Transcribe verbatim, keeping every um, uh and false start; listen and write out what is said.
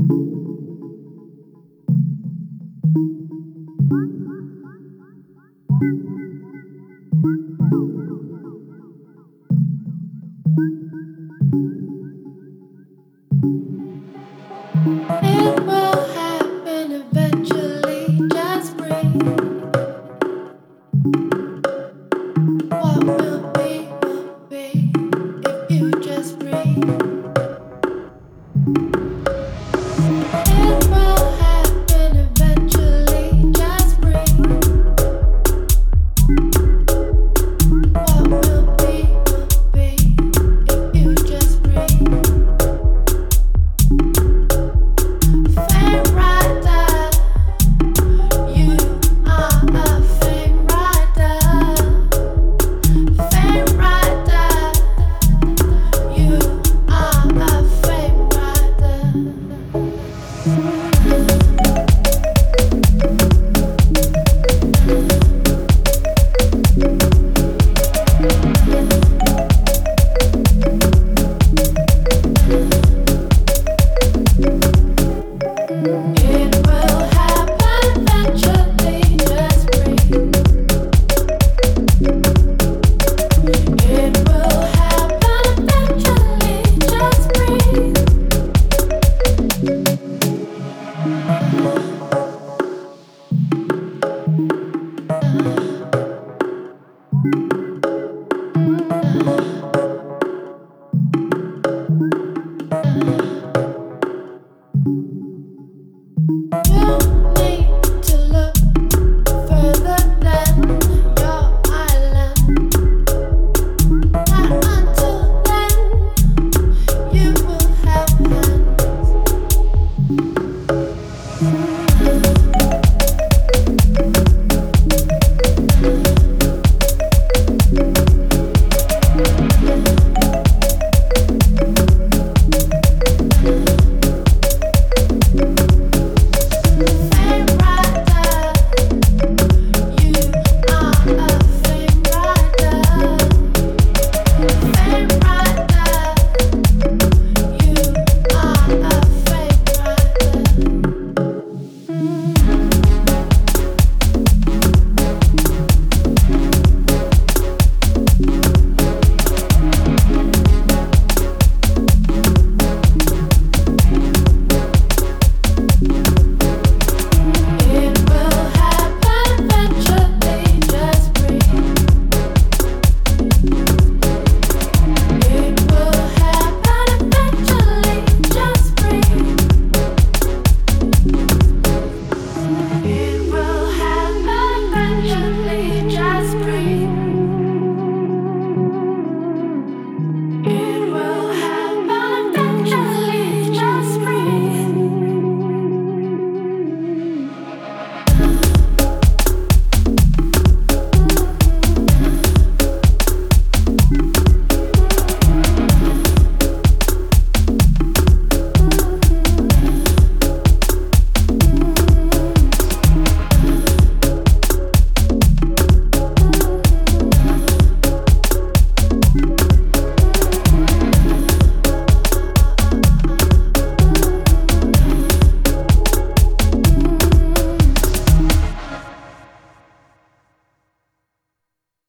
It will happen eventually. Just breathe. What will be, will be if you just breathe. It will happen eventually. Just breathe. What will be, will be if you just breathe. Fame rider, you are a fame rider. Fame rider, you are a fame It will happen eventually. Just breathe. It will happen eventually. Just breathe. You need to look further than your island. Not until then, you will have hands.